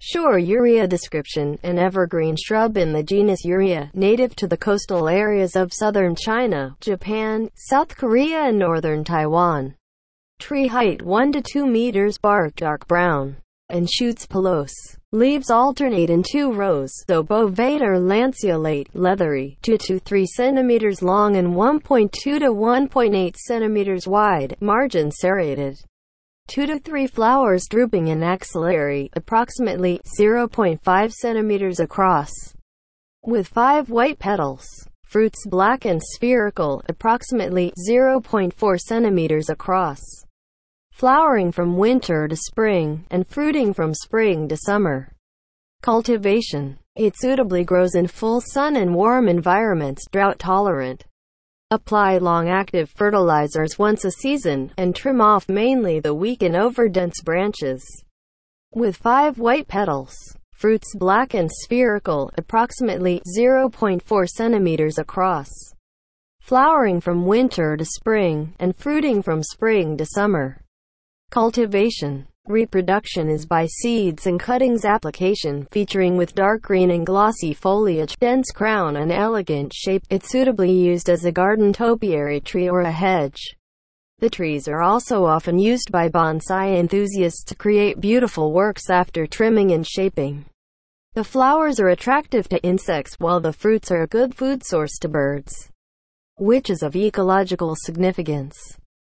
Shore Urea description: an evergreen shrub in the genus Urea, native to the coastal areas of southern China, Japan, South Korea and northern Taiwan. Tree height 1 to 2 meters, bark dark brown, and shoots pilose. Leaves alternate in 2 rows, obovate or lanceolate, leathery, 2 to 3 centimeters long and 1.2 to 1.8 centimeters wide, margin serrated. 2 to 3 flowers drooping and axillary, approximately 0.5 centimeters across, with 5 white petals. Fruits black and spherical, approximately 0.4 centimeters across. Flowering from winter to spring, and fruiting from spring to summer. Cultivation: it suitably grows in full sun and warm environments, drought tolerant. Apply long-active fertilizers once a season, and trim off mainly the weak and overdense branches. With 5 white petals. Fruits black and spherical, approximately 0.4 centimeters across. Flowering from winter to spring, and fruiting from spring to summer. Cultivation: reproduction is by seeds and cuttings. Application: featuring with dark green and glossy foliage, dense crown and elegant shape. It's suitably used as a garden topiary tree or a hedge. The trees are also often used by bonsai enthusiasts to create beautiful works after trimming and shaping. The flowers are attractive to insects, while the fruits are a good food source to birds, which is of ecological significance.